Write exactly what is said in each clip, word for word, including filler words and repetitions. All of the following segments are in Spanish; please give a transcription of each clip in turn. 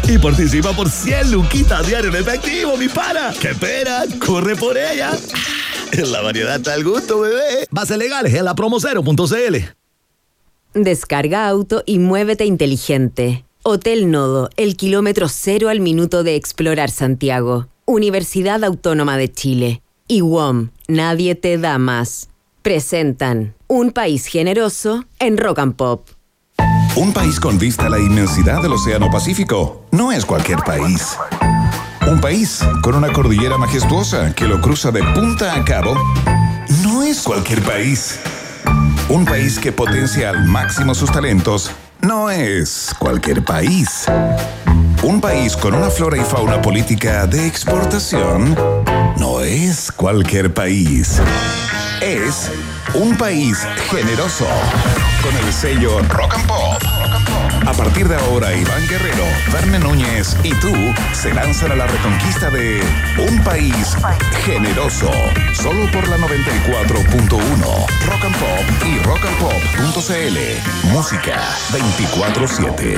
Y participa por cien luquitas diario en efectivo, mi pana. ¿Qué espera? Corre por ella. En la variedad está el gusto, bebé. Bases legales en la promocero punto cl. Descarga auto y muévete inteligente. Hotel Nodo, el kilómetro cero al minuto de explorar Santiago. Universidad Autónoma de Chile. Y W O M, nadie te da más. Presentan Un País Generoso en Rock and Pop. Un país con vista a la inmensidad del Océano Pacífico no es cualquier país. Un país con una cordillera majestuosa que lo cruza de punta a cabo no es cualquier país. Un país que potencia al máximo sus talentos no es cualquier país. Un país con una flora y fauna política de exportación no es cualquier país. Es un país generoso. Con el sello Rock and Pop. A partir de ahora, Iván Guerrero, Verne Núñez y tú se lanzan a la reconquista de un país generoso. Solo por la noventa y cuatro punto uno. Rock and Pop y rock and pop punto cl. Música veinticuatro siete.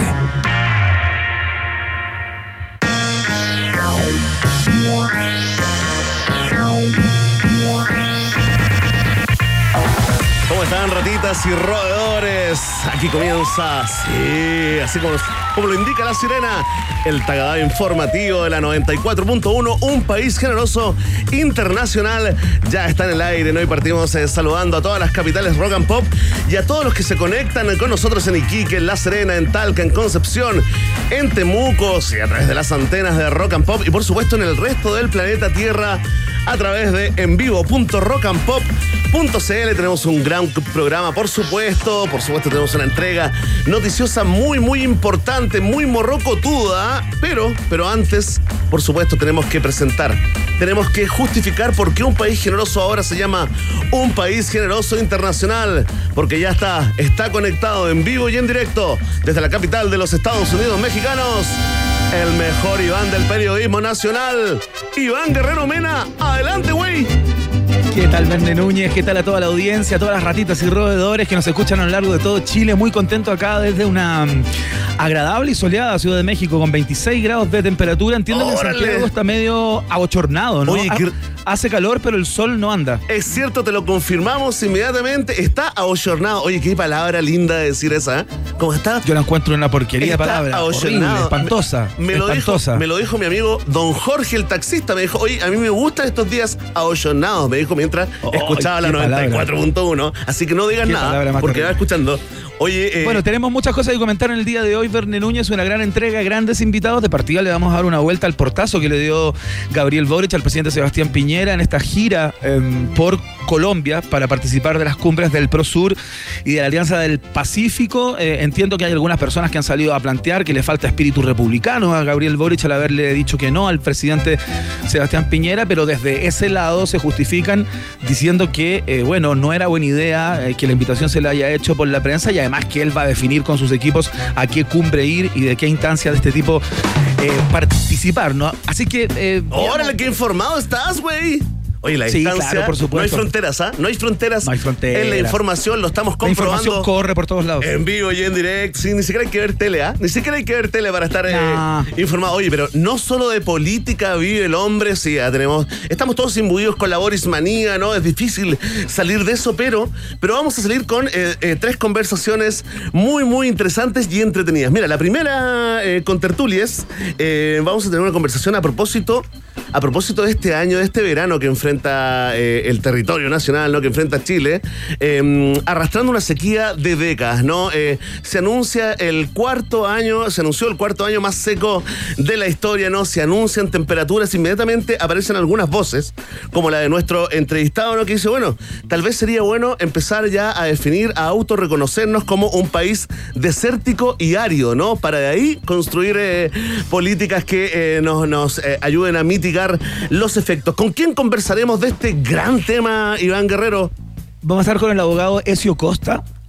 ¿Cómo están, ratitas y roedores? Aquí comienza, sí, así como, como lo indica la sirena, el tagada informativo de la noventa y cuatro punto uno, Un País Generoso Internacional. Ya está en el aire, ¿no? Y partimos eh, saludando a todas las capitales Rock and Pop y a todos los que se conectan con nosotros en Iquique, en La Serena, en Talca, en Concepción, en Temuco, sí, a través de las antenas de Rock and Pop y por supuesto en el resto del planeta Tierra a través de envivo punto rock and pop punto cl. Tenemos un gran programa, por supuesto. Por supuesto tenemos una entrega noticiosa muy, muy importante, muy morrocotuda. Pero, pero antes, por supuesto, tenemos que presentar, tenemos que justificar por qué Un País Generoso ahora se llama Un País Generoso Internacional. Porque ya está, está conectado en vivo y en directo desde la capital de los Estados Unidos mexicanos, el mejor Iván del periodismo nacional, Iván Guerrero Mena. Adelante, güey. ¿Qué tal, Verne Núñez? ¿Qué tal a toda la audiencia, a todas las ratitas y roedores que nos escuchan a lo largo de todo Chile? Muy contento acá desde una um, agradable y soleada Ciudad de México con veintiséis grados de temperatura. Entiendo que en Santiago está medio abochornado, ¿no? Oye, que... Hace calor, pero el sol no anda. Es cierto, te lo confirmamos inmediatamente. Está abochornado. Oye, qué palabra linda de decir esa, ¿eh? ¿Cómo está? Yo la encuentro una porquería de está palabra. Horrible, espantosa. Me, me, lo espantosa. Dijo, me lo dijo mi amigo Don Jorge, el taxista. Me dijo, oye, a mí me gustan estos días abochornados. Me dijo mientras oh, escuchaba la noventa y cuatro punto uno. Así que no digas nada, porque va escuchando. Oye, eh... bueno, tenemos muchas cosas que comentar en el día de hoy, Verne Núñez, una gran entrega, grandes invitados. De partida le vamos a dar una vuelta al portazo que le dio Gabriel Boric al presidente Sebastián Piñera en esta gira eh, por Colombia para participar de las cumbres del Prosur y de la Alianza del Pacífico. Eh, entiendo que hay algunas personas que han salido a plantear que le falta espíritu republicano a Gabriel Boric al haberle dicho que no al presidente Sebastián Piñera, pero desde ese lado se justifican diciendo que, eh, bueno, no era buena idea eh, que la invitación se le haya hecho por la prensa y además Además que él va a definir con sus equipos a qué cumbre ir y de qué instancia de este tipo eh, participar, ¿no? Así que... Eh, ¡Órale, qué informado estás, güey! Oye, la sí, instancia, claro, por supuesto. No hay fronteras, ¿ah? ¿eh? No hay fronteras. No hay fronteras. En la información lo estamos comprobando. La información corre por todos lados. En vivo y en directo. Sí, ni siquiera hay que ver tele, ¿ah? ¿eh? Ni siquiera hay que ver tele para estar nah. eh, informado. Oye, pero no solo de política vive el hombre. Sí, ya tenemos... Estamos todos imbuidos con la Boris manía, ¿no? Es difícil salir de eso, pero, pero vamos a salir con eh, eh, tres conversaciones muy, muy interesantes y entretenidas. Mira, la primera eh, con tertulias, eh, vamos a tener una conversación a propósito, a propósito de este año, de este verano que enfrenta eh, el territorio nacional, ¿no? Que enfrenta Chile, eh, arrastrando una sequía de décadas, ¿no? Eh, se anuncia el cuarto año, se anunció el cuarto año más seco de la historia, ¿no? Se anuncian temperaturas, inmediatamente aparecen algunas voces, como la de nuestro entrevistado, ¿no? Que dice, bueno, tal vez sería bueno empezar ya a definir, a autorreconocernos como un país desértico y árido, ¿no? Para de ahí construir eh, políticas que eh, nos, nos eh, ayuden a mitigar los efectos. ¿Con quién conversaremos de este gran tema, Iván Guerrero? Vamos a estar con el abogado Ezio Costa,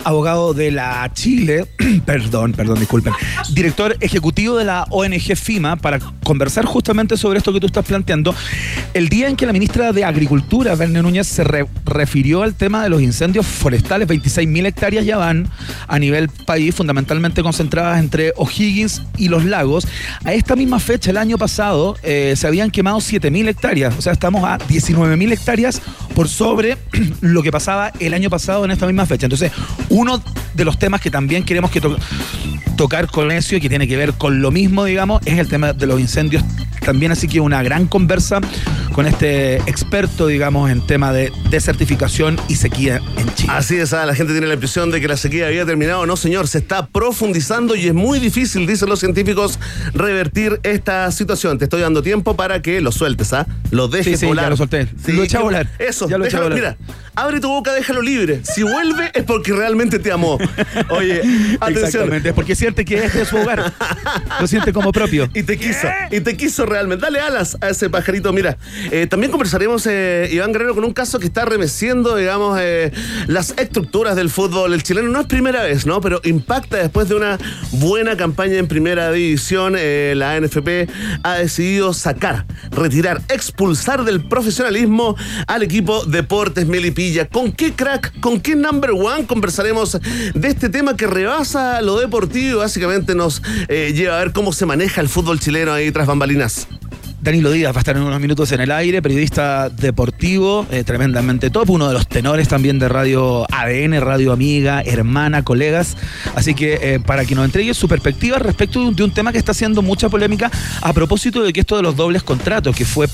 abogado de la Chile, perdón, perdón, disculpen, director ejecutivo de la O N G FIMA, para conversar justamente sobre esto que tú estás planteando. El día en que la ministra de Agricultura, Verne Núñez, se re refirió al tema de los incendios forestales, veintiséis mil hectáreas ya van a nivel país, fundamentalmente concentradas entre O'Higgins y Los Lagos. A esta misma fecha, el año pasado, eh, se habían quemado siete mil hectáreas, o sea, estamos a diecinueve mil hectáreas por sobre lo que pasaba el año pasado en esta misma fecha. Entonces, uno de los temas que también queremos que to tocar con eso y que tiene que ver con lo mismo, digamos, es el tema de los incendios también, así que una gran conversa con este experto, digamos, en tema de desertificación y sequía en Chile. Así es, la gente tiene la impresión de que la sequía había terminado. No, señor, se está profundizando y es muy difícil, dicen los científicos, revertir esta situación. Te estoy dando tiempo para que lo sueltes, ¿ah? ¿eh? Lo dejes sí, sí, volar. Ya lo solté. Sí, lo eché a volar. Eso, ya lo déjalo, eché a volar. Mira, abre tu boca, déjalo libre. Si vuelve es porque realmente te amó. Oye, atención. Exactamente, es porque siente que este es su hogar. Lo siente como propio. Y te quiso, y te quiso realmente. Dale alas a ese pajarito. Mira, eh, también conversaremos, eh, Iván Guerrero, con un caso que está remeciendo, digamos, eh, las estructuras del fútbol. El chileno no es primera vez, ¿no? Pero impacta después de una buena campaña en primera división. Eh, la A N F P ha decidido sacar, retirar, expulsar del profesionalismo al equipo Deportes Melipilla. ¿Con qué crack, con qué number one conversaremos de este tema que rebasa lo deportivo? Básicamente nos eh, lleva a ver cómo se maneja el fútbol chileno ahí tras bambalinas. Danilo Díaz va a estar en unos minutos en el aire, periodista deportivo, eh, tremendamente top, uno de los tenores también de Radio A D N, Radio Amiga, hermana, colegas. Así que eh, para que nos entregue su perspectiva respecto de un, de un tema que está haciendo mucha polémica a propósito de que esto de los dobles contratos, que fue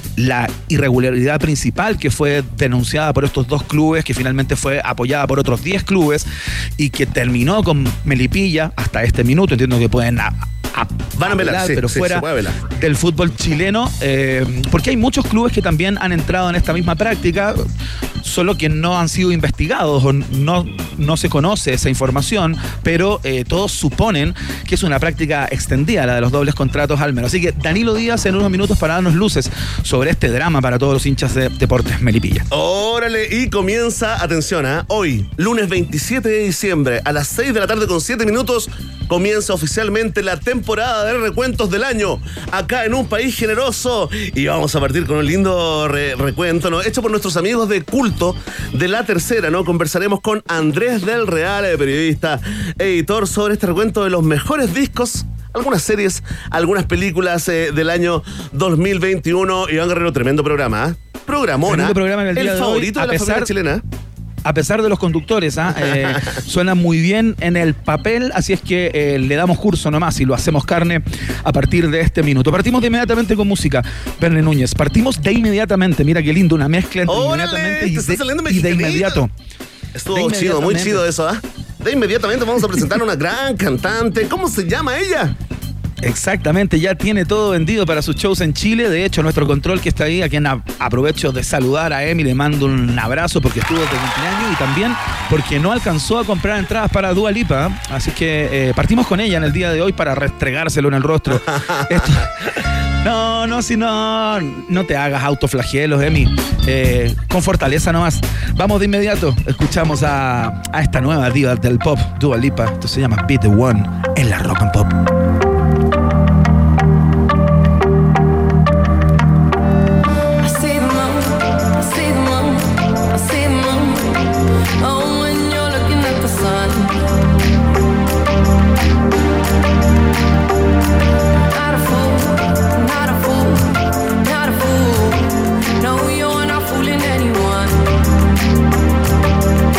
la irregularidad principal que fue denunciada por estos dos clubes, que finalmente fue apoyada por otros diez clubes y que terminó con Melipilla hasta este minuto. Entiendo que pueden a, a, van a velar, apelar, sí, pero sí, fuera del fútbol chileno, eh, porque hay muchos clubes que también han entrado en esta misma práctica, solo que no han sido investigados o no, no se conoce esa información, pero eh, todos suponen que es una práctica extendida, la de los dobles contratos al menos. Así que Danilo Díaz en unos minutos para darnos luces sobre este drama para todos los hinchas de Deportes Melipilla. Órale, y comienza, atención, ¿eh? Hoy, lunes veintisiete de diciembre, a las seis de la tarde con siete minutos, comienza oficialmente la temporada de recuentos del año, acá en Un País Generoso, y vamos a partir con un lindo re recuento, ¿no? Hecho por nuestros amigos de Culto, de La Tercera, ¿no? Conversaremos con Andrés del Real, periodista, editor, sobre este recuento de los mejores discos, algunas series, algunas películas eh, del año dos mil veintiuno. Iván Guerrero, tremendo programa, ¿eh? Programona. Tremendo programa en el, día el de favorito hoy, de la pesar, familia chilena. A pesar de los conductores, ¿eh? Eh, suena muy bien en el papel, así es que eh, le damos curso nomás y lo hacemos carne a partir de este minuto. Partimos de inmediatamente con música, Verne Núñez. Partimos de inmediatamente, mira qué lindo, una mezcla entre ¡Órale! inmediatamente y de, y de inmediato. Estuvo chido, muy chido eso, ¿ah? ¿eh? De inmediatamente vamos a presentar a una gran cantante. ¿Cómo se llama ella? Exactamente, ya tiene todo vendido para sus shows en Chile. De hecho, nuestro control que está ahí, a quien a, aprovecho de saludar a Emi, le mando un abrazo porque estuvo de cumpleaños y también porque no alcanzó a comprar entradas para Dua Lipa. Así que eh, partimos con ella en el día de hoy para restregárselo en el rostro. Esto, no, no, si no, no te hagas autoflagelos, Emi. Eh, con fortaleza nomás. Vamos de inmediato, escuchamos a, a esta nueva diva del pop, Dua Lipa. Esto se llama Be The One en la Rock and Pop.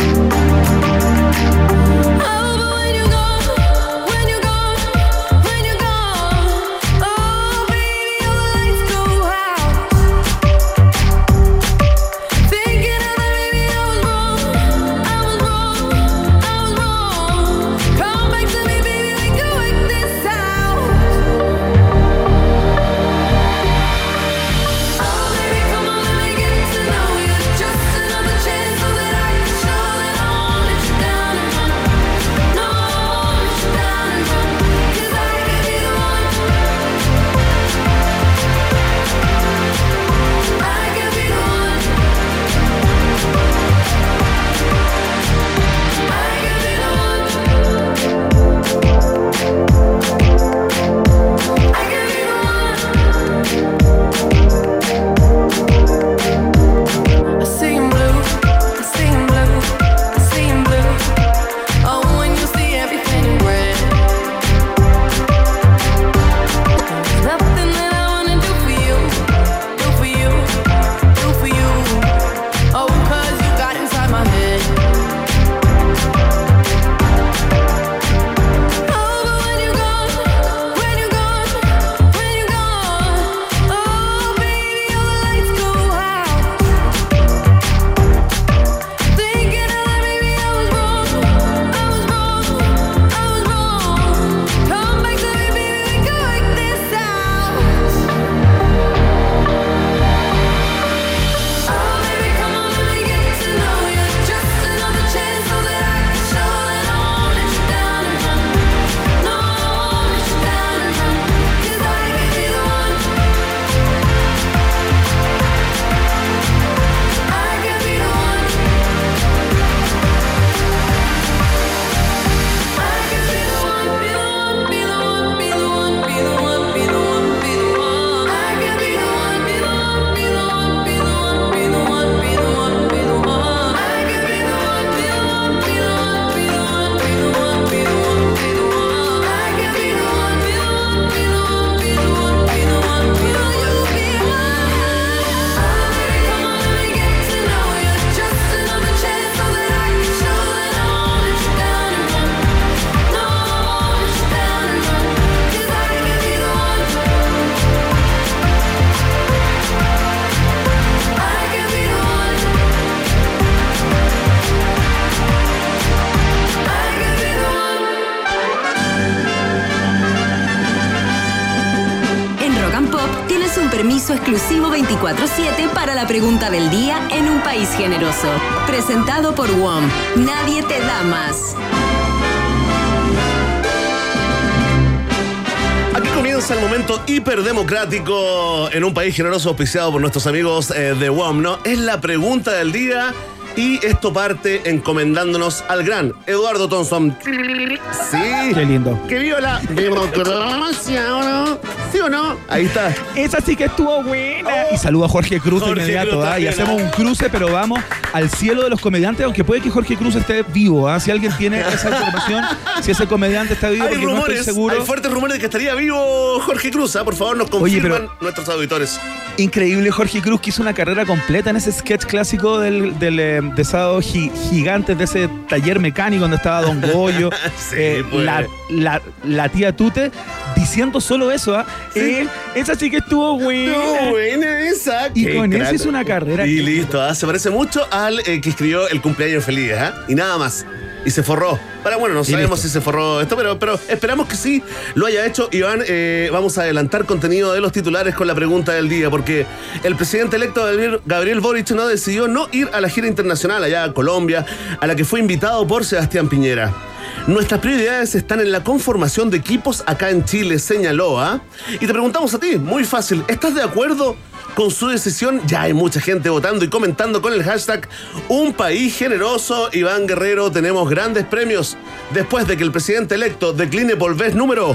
When you Rock and Pop tienes un permiso exclusivo veinticuatro siete para la pregunta del día en un país generoso. Presentado por W O M. Nadie te da más. Aquí comienza el momento hiperdemocrático en un país generoso auspiciado por nuestros amigos eh, de W O M, ¿no? Es la pregunta del día y esto parte encomendándonos al gran Eduardo Thompson. Sí. Qué lindo. Que viva la democracia, ¿o no? ¿Sí o no? Ahí está. Esa sí que estuvo buena. Oh. Y saludo a Jorge Cruz de Jorge inmediato. Cruz ¿ah? Y también, hacemos ¿ah? un cruce, pero vamos al cielo de los comediantes, aunque puede que Jorge Cruz esté vivo. ¿ah? Si alguien tiene esa información, si ese comediante está vivo, Hay porque no rumores, estoy seguro. hay fuertes rumores de que estaría vivo Jorge Cruz, ¿ah? Por favor, nos Oye, confirman pero- nuestros auditores. Increíble Jorge Cruz, que hizo una carrera completa en ese sketch clásico del, del eh, de Sábado Gi- Gigantes, de ese taller mecánico donde estaba Don Goyo, Sí, eh, pues. la, la, la tía Tute, diciendo solo eso. ¿ah? Sí. Eh, esa sí que estuvo buena. No, buena esa. Y Qué con eso crack. hizo una carrera. Y que- listo, ¿ah? Se parece mucho al eh, que escribió El cumpleaños feliz, ¿ah? Y nada más. Y se forró. Para bueno, no Y sabemos listo. si se forró esto, pero, pero esperamos que sí lo haya hecho. Iván, eh, vamos a adelantar contenido de los titulares con la pregunta del día, porque el presidente electo Gabriel, Gabriel Boric no decidió no ir a la gira internacional allá a Colombia, a la que fue invitado por Sebastián Piñera. Nuestras prioridades están en la conformación de equipos acá en Chile, señaló, ¿ah? Y te preguntamos a ti, muy fácil, ¿estás de acuerdo con su decisión? Ya hay mucha gente votando y comentando con el hashtag Un País Generoso. Iván Guerrero, tenemos grandes premios después de que el presidente electo decline por vez número...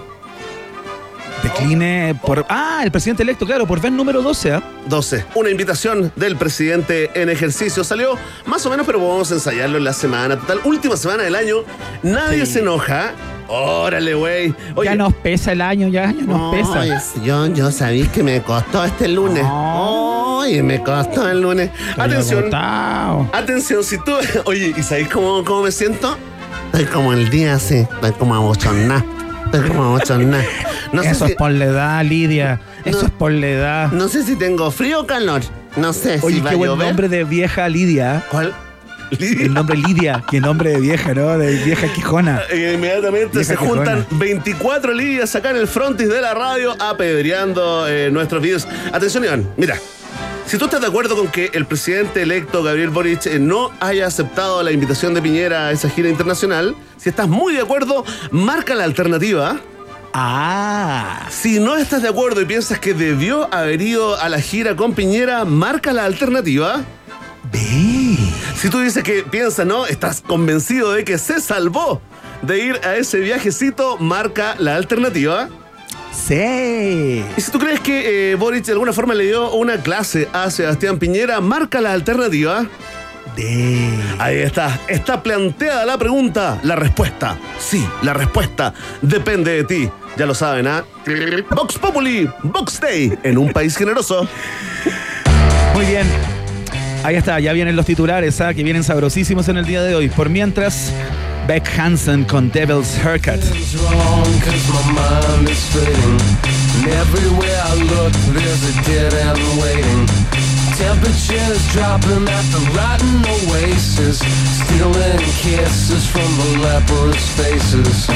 Decline por. Ah, el presidente electo, claro, por vez número doce. ¿ah? doce. Una invitación del presidente en ejercicio. Salió más o menos, pero vamos a ensayarlo en la semana. Total, última semana del año. Nadie Sí. se enoja. Órale, güey. Oye, Ya nos pesa el año, ya, ya nos pesa. Ay, yo, yo sabí que me costó este lunes. Oh. Oye, me costó el lunes. Estoy Atención, agotado. atención, si tú. Oye, ¿y sabéis cómo, cómo me siento? Estoy como el día así. Estoy como abochorná. Estoy como abochorná. No sé Eso si, es por la edad, Lidia. Eso No. es por la edad. no sé si tengo frío o calor. No sé Oye, si va qué a buen llover. nombre de vieja Lidia. ¿Cuál? El nombre Lidia. Qué nombre de vieja, ¿no? De vieja quijona. Eh, inmediatamente Vieja se juntan quejona. veinticuatro Lidias acá en el frontis de la radio apedreando eh, nuestros videos. Atención, Iván, mira. Si tú estás de acuerdo con que el presidente electo Gabriel Boric eh, no haya aceptado la invitación de Piñera a esa gira internacional, si estás muy de acuerdo, marca la alternativa. Ah. Si no estás de acuerdo y piensas que debió haber ido a la gira con Piñera, marca la alternativa. Ve. Si tú dices que piensas, ¿no? Estás convencido de que se salvó de ir a ese viajecito, marca la alternativa. Sí. Y si tú crees que eh, Boric de alguna forma le dio una clase a Sebastián Piñera, marca la alternativa. De. Ahí está, está planteada la pregunta, la respuesta. Sí, la respuesta depende de ti. Ya lo saben, ¿ah? Vox Populi, Vox Day, en un país generoso. Muy bien. Ahí está, ya vienen los titulares, ¿ah? Que vienen sabrosísimos en el día de hoy. Por mientras, Beck Hansen con Devil's Haircut. It's wrong 'cause my mind is fading. And everywhere I look, there's a dead end waiting. Temperatures dropping at the rotten oasis, stealing kisses from the leprous faces.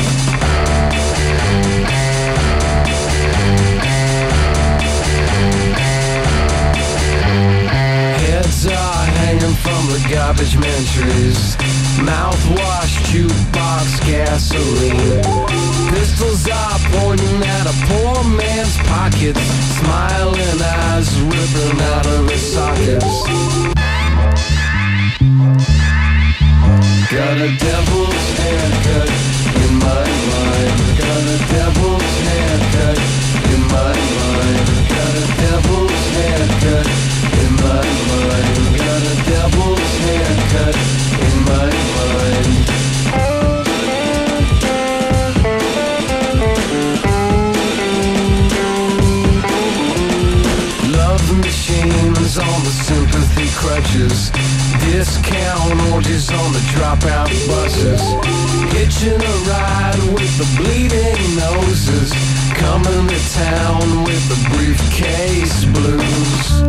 Heads are hanging from the garbage man trees. Mouthwash, jukebox, gasoline. Pistols are pointing at a poor man's pockets. Smiling eyes ripping out of his sockets. Got a devil's haircut in my mind. Got a devil's haircut in my mind. Got a devil's haircut in my mind. Got a devil's haircut in my mind. Love machines on the sympathy crutches. Discount orgies on the dropout buses. Hitching a ride with the bleeding noses. Coming to town with the briefcase blues.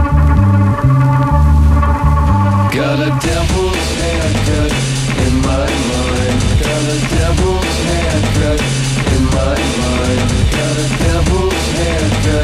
Got a devil's haircut in my mind. Got a devil's haircut in my mind. Got a devil's haircut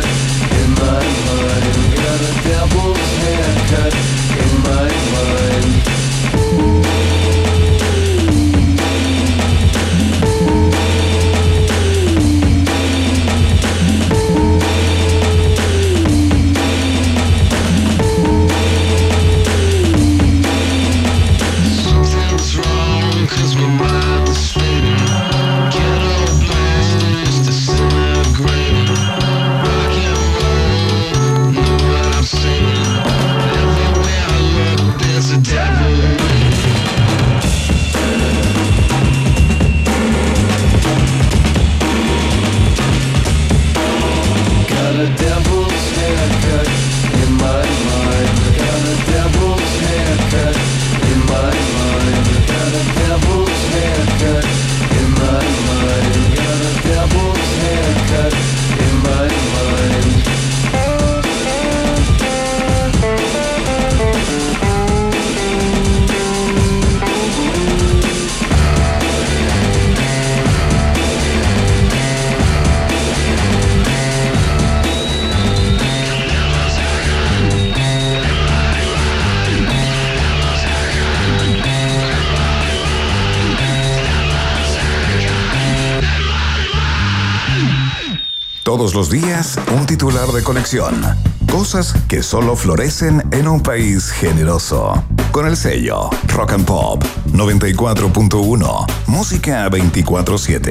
Todos los días, un titular de conexión. Cosas que solo florecen en un país generoso. Con el sello Rock and Pop noventa y cuatro punto uno. Música veinticuatro siete.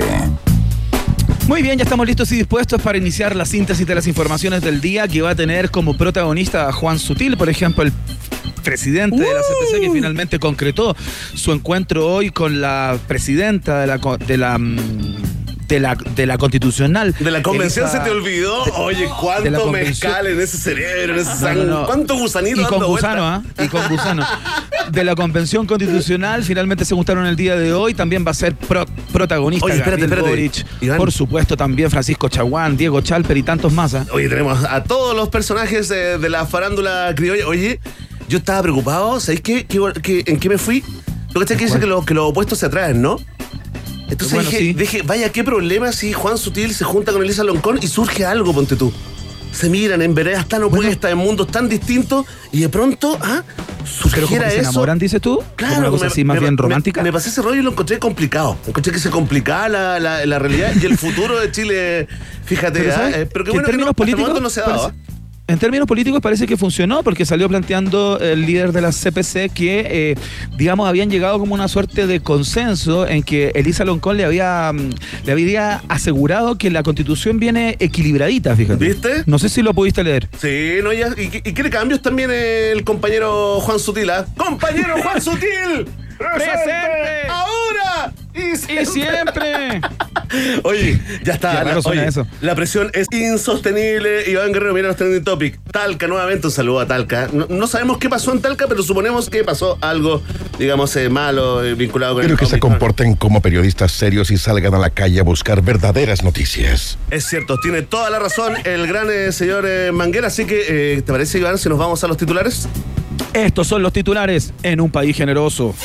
Muy bien, ya estamos listos y dispuestos para iniciar la síntesis de las informaciones del día, que va a tener como protagonista a Juan Sutil, por ejemplo, el presidente de la C P C, que finalmente concretó su encuentro hoy con la presidenta de la de la de la, de la Constitucional. De la convención. Elisa, se te olvidó. Oye, cuánto mezcal en ese cerebro, en ese sangre. No, no, no. Cuánto gusanito y con dando gusano, ¿eh? Y con gusano. De la Convención Constitucional, finalmente se juntaron el día de hoy. También va a ser pro, protagonista. Oye, espérate, Gabriel espérate. Boric. Iván. Por supuesto, también Francisco Chaguán, Diego Chalper y tantos más. ¿eh? Oye, tenemos a todos los personajes de, de la farándula criolla. Oye, yo estaba preocupado. ¿Sabéis qué? ¿Qué, qué, en qué me fui? Lo que está que dice que, lo, que los opuestos se atraen, ¿no? Entonces bueno, dije, sí. dije, vaya, qué problema si Juan Sutil se junta con Elisa Loncón y surge algo, ponte tú. Se miran en veredas tan opuestas, bueno, en mundos tan distintos, y de pronto, ¿ah? surgiera eso. ¿Se enamoran, dices tú? Claro. Una cosa me, así más me, bien me, romántica. Me, me pasé ese rollo y lo encontré complicado. Encontré que se complicaba la, la, la realidad y el futuro de Chile, fíjate. Pero, ¿ah? eh, pero que, que bueno, en términos que no, políticos no se ha dado. Parece, En términos políticos parece que funcionó, porque salió planteando el líder de la C P C que, eh, digamos, habían llegado como una suerte de consenso en que Elisa Loncón le había, le había asegurado que la Constitución viene equilibradita, fíjate. ¿Viste? No sé si lo pudiste leer. Sí, no, ya, y, y quiere cambios también el compañero Juan Sutil, ¿eh? ¡Compañero Juan Sutil! ¡Presente! ¡Ahora! ¡Y siempre! ¡Y siempre! Oye, ya está. La, oye, eso. la presión es insostenible. Iván Guerrero, mira los trending topic. Talca, nuevamente un saludo a Talca. No, no sabemos qué pasó en Talca, pero suponemos que pasó algo, digamos, eh, malo, eh, vinculado con Quiero el que cómic, se comporten como periodistas serios y salgan a la calle a buscar verdaderas noticias. Es cierto, tiene toda la razón el gran eh, señor eh, Manguera. Así que, eh, ¿te parece, Iván, si nos vamos a los titulares? Estos son los titulares en un país generoso.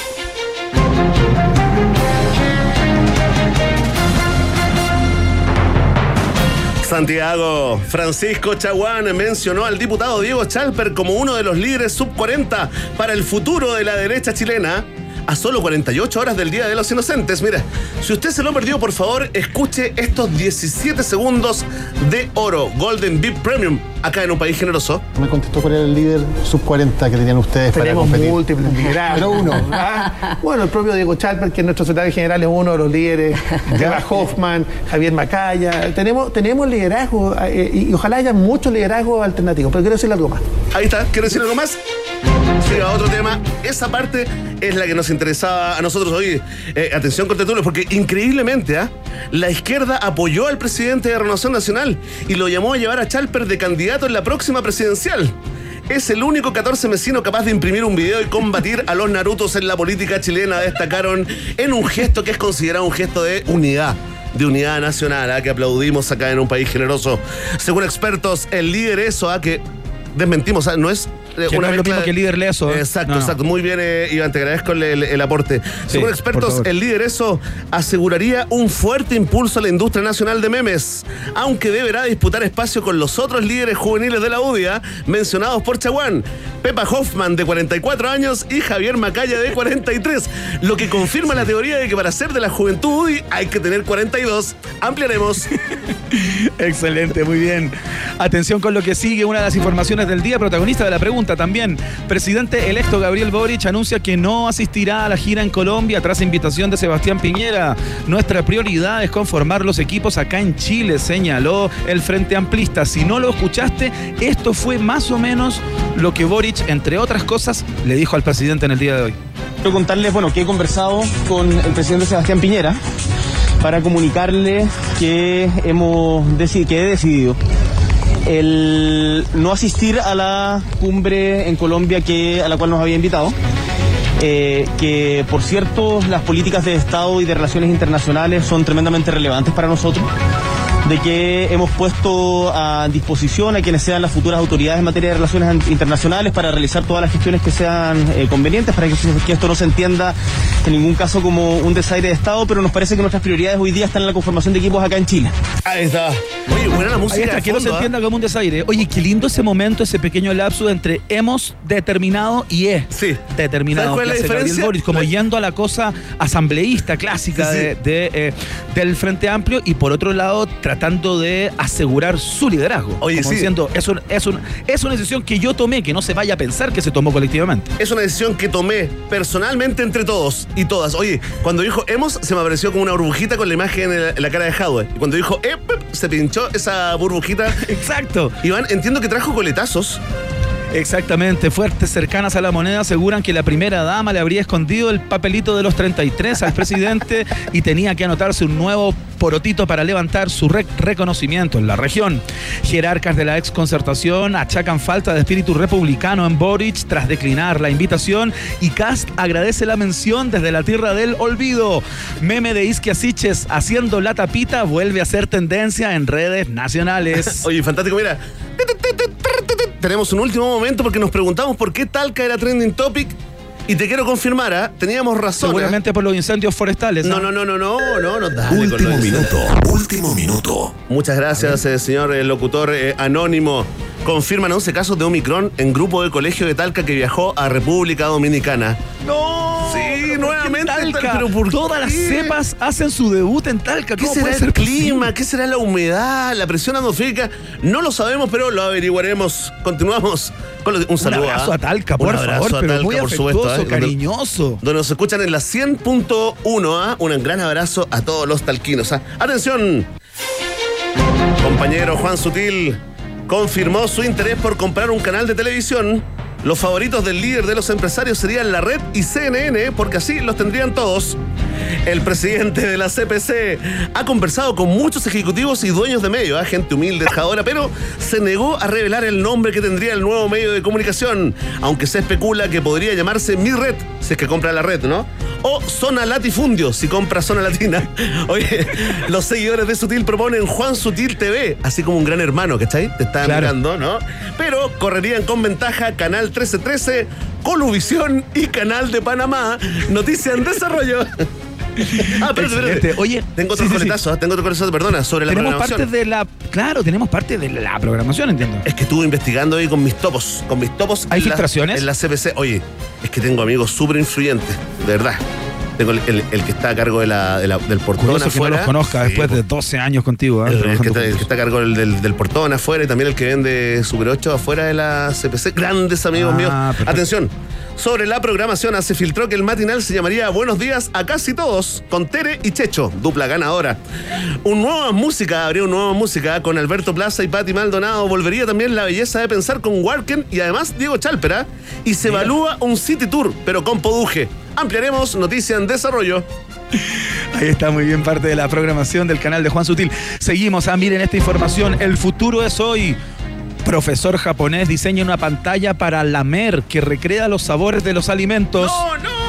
Santiago, Francisco Chaguán mencionó al diputado Diego Chalper como uno de los líderes sub cuarenta para el futuro de la derecha chilena. A solo cuarenta y ocho horas del Día de los Inocentes. Mira, si usted se lo perdió, por favor, escuche estos diecisiete segundos de oro, Golden V I P Premium, acá en Un País Generoso. Me contestó cuál era el líder sub cuarenta que tenían ustedes. Tenemos para competir. Múltiples liderazgos. Pero uno. ¿Ah? Bueno, el propio Diego Chalper, que es nuestro secretario general, es uno de los líderes. Eva Hoffman, Javier Macaya. Tenemos, tenemos liderazgo eh, y, y ojalá haya mucho liderazgo alternativo. Pero quiero decirle algo más. Ahí está, ¿quiero decir algo más? Sí, a otro tema. Esa parte es la que nos interesaba a nosotros hoy. Eh, atención con títulos, porque increíblemente, ¿eh? la izquierda apoyó al presidente de Renovación Nacional y lo llamó a llevar a Chalper de candidato en la próxima presidencial. Es el único catorce mesino capaz de imprimir un video y combatir a los narutos en la política chilena, destacaron en un gesto que es considerado un gesto de unidad. De unidad nacional, ¿eh? que aplaudimos acá en Un País Generoso. Según expertos, el líder eso, ¿eh? que desmentimos, ¿eh? no es que una no es lo mismo de... que el líder Leso. Exacto, no, exacto. No. Muy bien, eh, Iván, te agradezco el, el, el aporte. Sí, según expertos, el líder eso aseguraría un fuerte impulso a la industria nacional de memes, aunque deberá disputar espacio con los otros líderes juveniles de la U D I A, mencionados por Chaguán, Pepa Hoffman, de cuarenta y cuatro años, y Javier Macaya, de cuarenta y tres, lo que confirma la teoría de que para ser de la juventud U D I hay que tener cuarenta y dos. Ampliaremos. Excelente, muy bien. Atención con lo que sigue, una de las informaciones del día, protagonista de la pregunta también. Presidente electo Gabriel Boric anuncia que no asistirá a la gira en Colombia tras invitación de Sebastián Piñera. Nuestra prioridad es conformar los equipos acá en Chile, señaló el Frente Amplista. Si no lo escuchaste, esto fue más o menos lo que Boric, entre otras cosas, le dijo al presidente en el día de hoy. Quiero contarles, bueno, que he conversado con el presidente Sebastián Piñera para comunicarle que hemos deci- que he decidido el no asistir a la cumbre en Colombia que, a la cual nos había invitado. Eh, que por cierto las políticas de Estado y de relaciones internacionales son tremendamente relevantes para nosotros, de que hemos puesto a disposición a quienes sean las futuras autoridades en materia de relaciones internacionales para realizar todas las gestiones que sean eh, convenientes, para que, que esto no se entienda en ningún caso como un desaire de Estado, pero nos parece que nuestras prioridades hoy día están en la conformación de equipos acá en Chile. Ahí está. Oye, buena la música. Ahí está, de que fondo, no se entienda como un desaire. Oye, qué lindo ese momento, ese pequeño lapso entre hemos determinado y he sí. determinado. ¿Sabes cuál es la diferencia? Boris, como la... yendo a la cosa asambleísta clásica sí, sí. De, de, eh, del Frente Amplio, y por otro lado, tratando tratando de asegurar su liderazgo. Oye, como sí. diciendo, es, un, es, un, es una decisión que yo tomé, que no se vaya a pensar que se tomó colectivamente. Es una decisión que tomé personalmente entre todos y todas. Oye, cuando dijo hemos, se me apareció como una burbujita con la imagen en la, en la cara de Hadwe. Y cuando dijo ep, se pinchó esa burbujita. Exacto. Iván, entiendo que trajo coletazos. Exactamente, fuertes cercanas a la moneda aseguran que la primera dama le habría escondido el papelito de los treinta y tres al presidente y tenía que anotarse un nuevo porotito para levantar su rec- reconocimiento en la región. Jerarcas de la exconcertación achacan falta de espíritu republicano en Boric tras declinar la invitación y Kast agradece la mención desde la tierra del olvido. Meme de Isquia Siches haciendo la tapita vuelve a ser tendencia en redes nacionales. Oye, fantástico, mira. Tenemos un último momento porque nos preguntamos por qué Talca era trending topic y te quiero confirmar, ¿ah? Teníamos razón. Seguramente ¿eh? por los incendios forestales. No, ¿eh? no, no, no, no, no, no, dale. Último con lo minuto, último minuto. Muchas gracias, eh, señor eh, locutor eh, anónimo. Confirman once casos de Omicron en grupo de colegio de Talca que viajó a República Dominicana. ¡No! Sí, nuevamente Talca. ¿pero por Todas las qué? cepas hacen su debut en Talca. ¿Qué ¿Cómo será puede el ser clima? posible? ¿Qué será la humedad? ¿La presión atmosférica? No lo sabemos, pero lo averiguaremos. Continuamos con lo- un saludo. Un abrazo a Talca, por un abrazo favor, a pero Talca, muy por afectuoso, supuesto, ¿eh? Donde- cariñoso. Donde nos escuchan en la cien punto uno, ¿ah? Un gran abrazo a todos los talquinos. ¿ah? ¡Atención! Compañero Juan Sutil confirmó su interés por comprar un canal de televisión. Los favoritos del líder de los empresarios serían La Red y C N N, porque así los tendrían todos. El presidente de la C P C ha conversado con muchos ejecutivos y dueños de medios, ¿eh? gente humilde, trabajadora, pero se negó a revelar el nombre que tendría el nuevo medio de comunicación, aunque se especula que podría llamarse Mi Red, si es que compra La Red, ¿no? O Zona Latifundio, si compra Zona Latina. Oye, los seguidores de Sutil proponen Juan Sutil T V, así como un gran hermano, ¿cachai? Te está Claro. mirando, ¿no? Pero correrían con ventaja Canal trece trece, Coluvisión y Canal de Panamá. Noticia en desarrollo. Ah, espérate, espérate. Excelente. Oye, tengo otro sí, sí, coletazo, ¿eh? tengo otro coletazo, perdona, sobre la Tenemos programación. parte de la... Claro, tenemos parte de la programación, entiendo. Es que estuve investigando ahí con mis topos, con mis topos. ¿Hay en la- filtraciones? En la C P C. Oye, es que tengo amigos súper influyentes, de verdad. Tengo el, el- el que está a cargo de la, de la- del portón Curioso que no afuera. los conozca Sí, después de doce años contigo. ¿eh? El, el que Trabajando está, el que juntos. está a cargo del, del- del portón afuera y también el que vende Super ocho afuera de la C P C. Grandes amigos Ah, míos. perfecto. Atención. Sobre la programación, se filtró que el matinal se llamaría Buenos Días a Casi Todos, con Tere y Checho, dupla ganadora. Un nueva música, habría una nueva música con Alberto Plaza y Pati Maldonado. Volvería también La Belleza de Pensar con Warken y además Diego Chalpera. Y se evalúa un City Tour, pero con Poduje. Ampliaremos, noticia en desarrollo. Ahí está muy bien parte de la programación del canal de Juan Sutil. Seguimos, ah, miren esta información. El futuro es hoy. Profesor japonés diseña una pantalla para lamer que recrea los sabores de los alimentos. ¡No, no!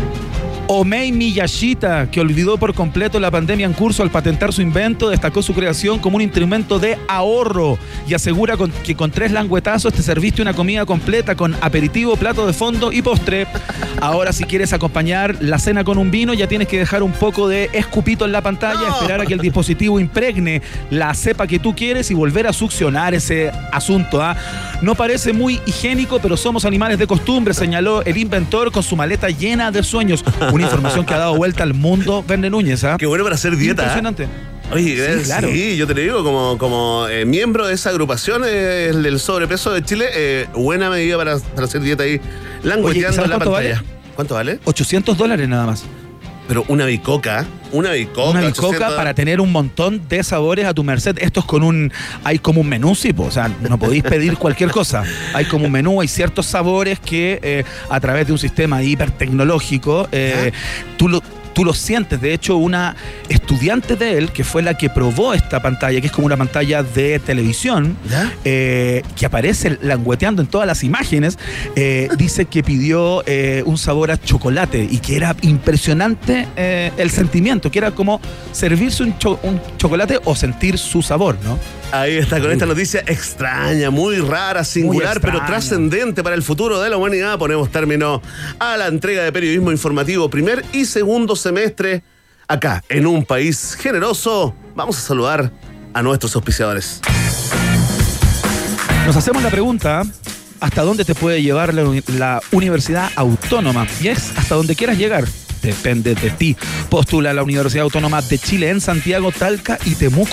Omei Miyashita, que olvidó por completo la pandemia en curso al patentar su invento, destacó su creación como un instrumento de ahorro y asegura con- que con tres languetazos te serviste una comida completa con aperitivo, plato de fondo y postre. Ahora, si quieres acompañar la cena con un vino, ya tienes que dejar un poco de escupito en la pantalla, No. esperar a que el dispositivo impregne la cepa que tú quieres y volver a succionar ese asunto. ¿ah? No parece muy higiénico, pero somos animales de costumbre, señaló el inventor con su maleta llena de sueños. Una información que ha dado vuelta al mundo, Verne Núñez. ¿ah? Qué bueno para hacer dieta. ¿eh? Impresionante. Oye, Sí, gracias. claro. Sí, yo te lo digo, como, como eh, miembro de esa agrupación eh, el del sobrepeso de Chile, eh, buena medida para, para hacer dieta ahí, langueteando ¿sabes en la cuánto pantalla. vale? ¿Cuánto vale? ochocientos dólares nada más. Pero una bicoca, una bicoca. Una bicoca ochocientos para tener un montón de sabores a tu merced. Esto es con un... Hay como un menú, sí, po. O sea, no podéis pedir cualquier cosa. Hay como un menú, hay ciertos sabores que eh, a través de un sistema hipertecnológico eh, tú lo... Tú lo sientes. De hecho, una estudiante de él, que fue la que probó esta pantalla, que es como una pantalla de televisión, ¿Ya? eh, que aparece langueteando en todas las imágenes, eh, dice que pidió eh, un sabor a chocolate y que era impresionante eh, el sentimiento, que era como servirse un, cho- un chocolate o sentir su sabor, ¿no? Ahí está, con esta noticia extraña, muy rara, singular, extraña. pero trascendente para el futuro de la humanidad. Ponemos término a la entrega de periodismo informativo primer y segundo semestre. Acá, en un país generoso, vamos a saludar a nuestros auspiciadores. Nos hacemos la pregunta, ¿hasta dónde te puede llevar la, uni- la Universidad Autónoma? Y es hasta donde quieras llegar. Depende de ti. Postula a la Universidad Autónoma de Chile en Santiago, Talca y Temuco.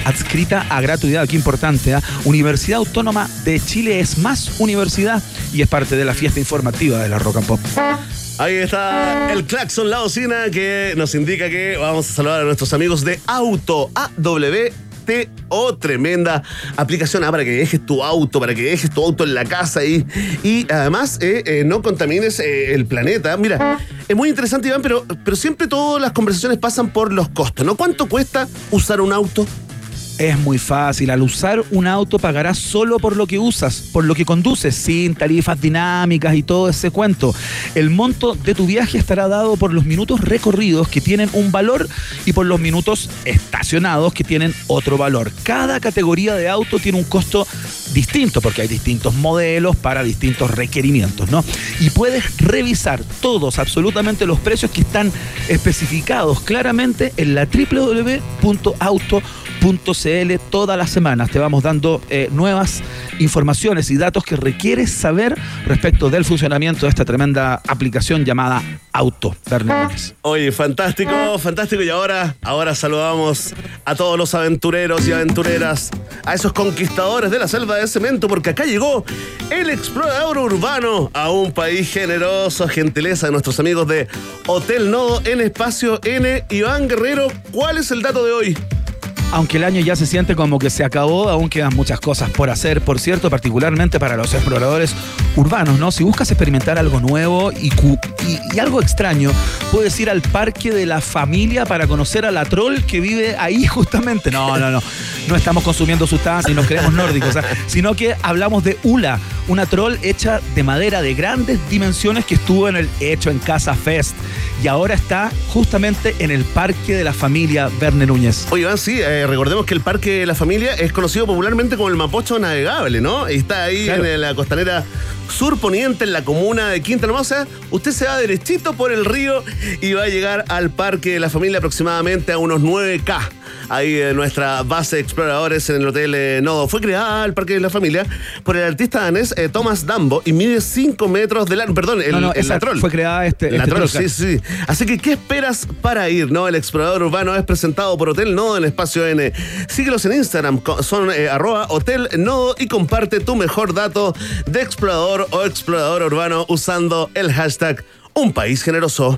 adscrita a gratuidad. Qué importante, ¿eh? Universidad Autónoma de Chile es más universidad y es parte de la fiesta informativa de la Rock and Pop. Ahí está el claxon, la bocina, que nos indica que vamos a saludar a nuestros amigos de Auto A W T O, tremenda aplicación, ah, para que dejes tu auto, para que dejes tu auto en la casa y, y además eh, eh, no contamines eh, el planeta. Mira, es muy interesante, Iván, pero, pero siempre todas las conversaciones pasan por los costos, ¿no? ¿Cuánto cuesta usar un auto? Es muy fácil. Al usar un auto pagarás solo por lo que usas, por lo que conduces, sin tarifas dinámicas y todo ese cuento. El monto de tu viaje estará dado por los minutos recorridos, que tienen un valor, y por los minutos estacionados, que tienen otro valor. Cada categoría de auto tiene un costo distinto, porque hay distintos modelos para distintos requerimientos, ¿no? Y puedes revisar todos, absolutamente los precios que están especificados claramente en la doble u doble u doble u punto auto punto c l. Todas las semanas te vamos dando eh, nuevas informaciones y datos que requieres saber respecto del funcionamiento de esta tremenda aplicación llamada Auto. Bernández. Oye, fantástico, fantástico. Y ahora, ahora saludamos a todos los aventureros y aventureras, a esos conquistadores de la selva de cemento, porque acá llegó el explorador urbano a un país generoso. Gentileza de nuestros amigos de Hotel Nodo en Espacio N. Iván Guerrero, ¿cuál es el dato de hoy? Aunque el año ya se siente como que se acabó, aún quedan muchas cosas por hacer, por cierto, particularmente para los exploradores urbanos, ¿no? Si buscas experimentar algo nuevo y, cu- y, y algo extraño, puedes ir al Parque de la Familia para conocer a la troll que vive ahí justamente. No, no, no. No estamos consumiendo sustancias y nos creemos nórdicos, o sea, sino que hablamos de Ula, una troll hecha de madera de grandes dimensiones que estuvo en el hecho en Casa Fest y ahora está justamente en el Parque de la Familia Verne Núñez. Oye, Iván, sí, eh, recordemos que el Parque de la Familia es conocido popularmente como el Mapocho Navegable, ¿no? Y está ahí, claro, en la costanera surponiente, en la comuna de Quinta Normal. O sea, usted se va derechito por el río y va a llegar al Parque de la Familia aproximadamente a unos nueve kilómetros. Ahí en nuestra base de exploradores en el Hotel eh, Nodo. Fue creada el Parque de la Familia por el artista danés eh, Thomas Dambo y mide cinco metros de largo. Perdón, el, no, no, el esa, la troll. Fue creada este, la este troll, troll, sí, sí. Así que, ¿qué esperas para ir? No, el explorador urbano es presentado por Hotel Nodo en Espacio N. Síguelos en Instagram, son eh, arroba Hotel Nodo, y comparte tu mejor dato de explorador o explorador urbano usando el hashtag Un País Generoso.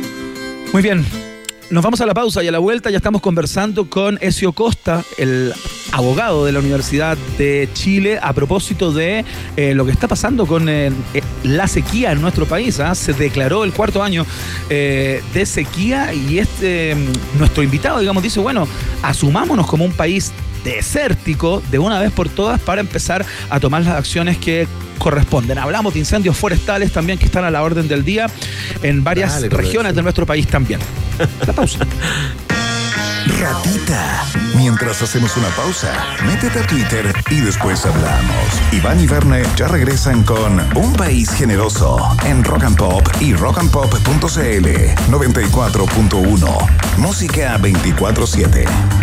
Muy bien. Nos vamos a la pausa y a la vuelta ya estamos conversando con Ezio Costa, el abogado de la Universidad de Chile, a propósito de eh, lo que está pasando con eh, la sequía en nuestro país. ¿eh? Se declaró el cuarto año eh, de sequía y este nuestro invitado, digamos, dice, bueno, asumámonos como un país desértico de una vez por todas para empezar a tomar las acciones que corresponden. Hablamos de incendios forestales también que están a la orden del día en varias Dale, regiones de nuestro país también. La pausa. Ratita. Mientras hacemos una pausa, métete a Twitter y después hablamos. Iván y Verne ya regresan con Un País Generoso en Rock and Pop y rock and pop punto c l noventa y cuatro punto uno. Música veinticuatro siete.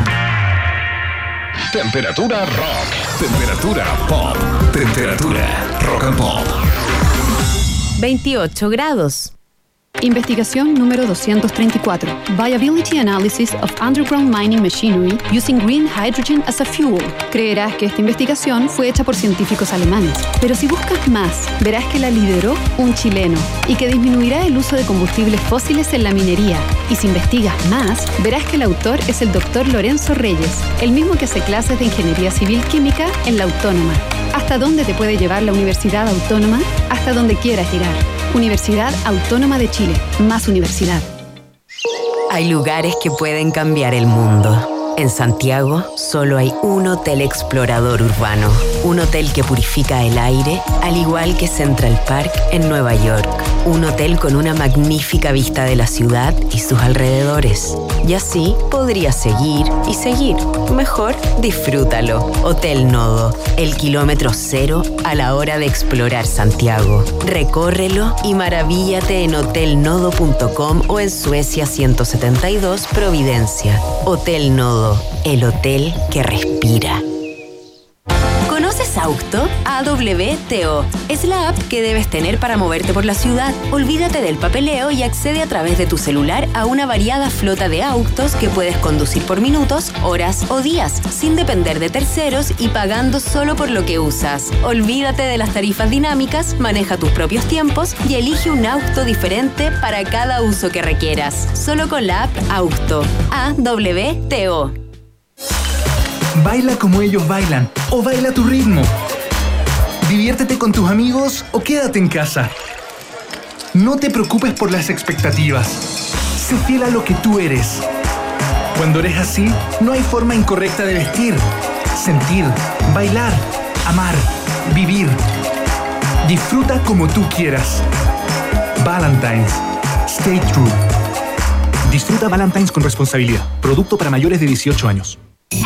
Temperatura rock. Temperatura pop. Temperatura rock and pop. veintiocho grados. Investigación número doscientos treinta y cuatro. Viability Analysis of Underground Mining Machinery Using Green Hydrogen as a Fuel. Creerás que esta investigación fue hecha por científicos alemanes, pero si buscas más, verás que la lideró un chileno y que disminuirá el uso de combustibles fósiles en la minería. Y si investigas más, verás que el autor es el doctor Lorenzo Reyes, el mismo que hace clases de Ingeniería Civil Química en la Autónoma. ¿Hasta dónde te puede llevar la Universidad Autónoma? Hasta donde quieras llegar. Universidad Autónoma de Chile. Más universidad. Hay lugares que pueden cambiar el mundo. En Santiago solo hay un hotel explorador urbano. Un hotel que purifica el aire, al igual que Central Park en Nueva York. Un hotel con una magnífica vista de la ciudad y sus alrededores. Y así podrías seguir y seguir. Mejor, disfrútalo. Hotel Nodo, el kilómetro cero a la hora de explorar Santiago. Recórrelo y maravíllate en hotel nodo punto com o en Suecia ciento setenta y dos Providencia. Hotel Nodo, el hotel que respira. ¿Conoces es Auto? A W T O. Es la app que debes tener para moverte por la ciudad. Olvídate del papeleo y accede a través de tu celular a una variada flota de autos que puedes conducir por minutos, horas o días, sin depender de terceros y pagando solo por lo que usas. Olvídate de las tarifas dinámicas, maneja tus propios tiempos y elige un auto diferente para cada uso que requieras. Solo con la app Auto. A W T O. Baila como ellos bailan o baila a tu ritmo. Diviértete con tus amigos o quédate en casa. No te preocupes por las expectativas. Sé fiel a lo que tú eres. Cuando eres así, no hay forma incorrecta de vestir, sentir, bailar, amar, vivir. Disfruta como tú quieras. Valentine's. Stay true. Disfruta Valentine's con responsabilidad. Producto para mayores de dieciocho años.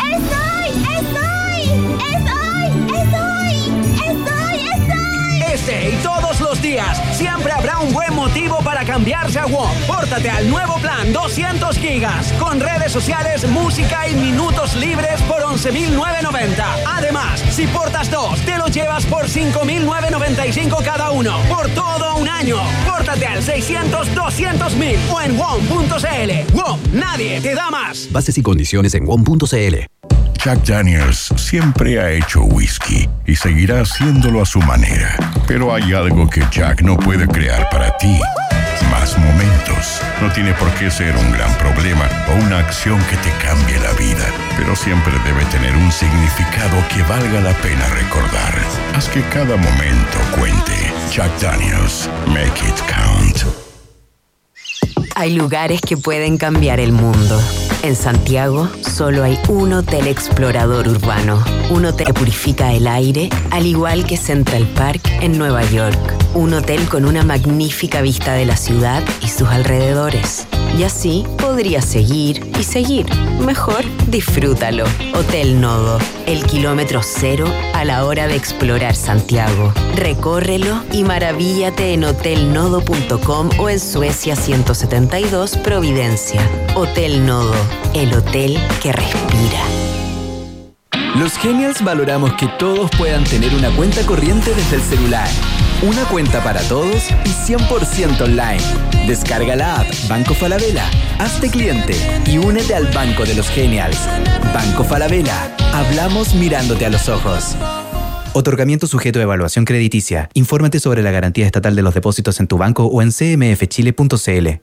Este y todos los días siempre habrá un buen motivo para cambiarse a W O M. Pórtate al nuevo plan doscientos gigas con redes sociales, música y minutos libres por once mil novecientos noventa. Además, si portas dos, te lo llevas por cinco mil novecientos noventa y cinco cada uno por todo un año. Pórtate al seiscientos doscientos mil o en W O M punto c l. W O M, nadie te da más. Bases y condiciones en W O M punto c l. Jack Daniels siempre ha hecho whisky y seguirá haciéndolo a su manera. Pero hay algo que Jack no puede crear para ti. Más momentos. No tiene por qué ser un gran problema o una acción que te cambie la vida, pero siempre debe tener un significado que valga la pena recordar. Haz que cada momento cuente. Jack Daniels. Make it count. Hay lugares que pueden cambiar el mundo. En Santiago solo hay un hotel explorador urbano. Un hotel que purifica el aire, al igual que Central Park en Nueva York. Un hotel con una magnífica vista de la ciudad y sus alrededores. Y así podrías seguir y seguir. Mejor disfrútalo. Hotel Nodo, el kilómetro cero a la hora de explorar Santiago. Recórrelo y maravíllate en hotel nodo punto com o en Suecia ciento setenta y dos Providencia. Hotel Nodo, el hotel que respira. Los Genials valoramos que todos puedan tener una cuenta corriente desde el celular. Una cuenta para todos y cien por ciento online. Descarga la app Banco Falabella, hazte cliente y únete al Banco de los Genials. Banco Falabella, hablamos mirándote a los ojos. Otorgamiento sujeto a evaluación crediticia. Infórmate sobre la garantía estatal de los depósitos en tu banco o en c m f chile punto c l.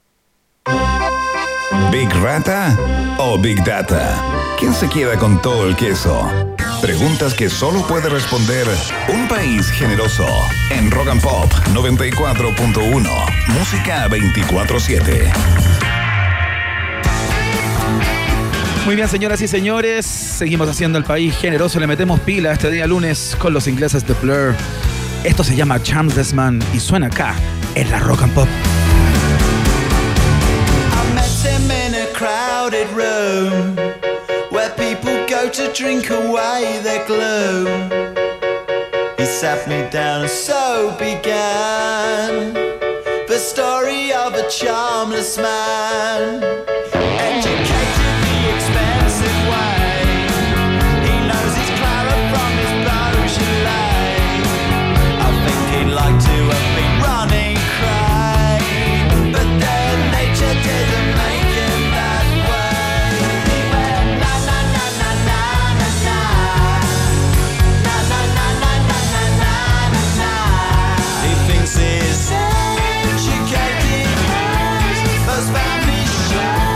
¿Big Rata o Big Data? ¿Quién se queda con todo el queso? Preguntas que solo puede responder un país generoso. En Rock and Pop noventa y cuatro punto uno. Música veinticuatro siete. Muy bien, señoras y señores, seguimos haciendo el país generoso. Le metemos pila este día lunes con los ingleses de Blur. Esto se llama Chanceless Man y suena acá en la Rock and Pop. I met him in a crowded room where people go to drink away their gloom. He sat me down and so began the story of a charmless man. Educated the expensive way. He knows his Clara from his Beaujolais. I think he'd like to have been running cray, but then nature didn't make him that way. He went na na na na na na na na na na na na na na na. He thinks he's educated as most families should.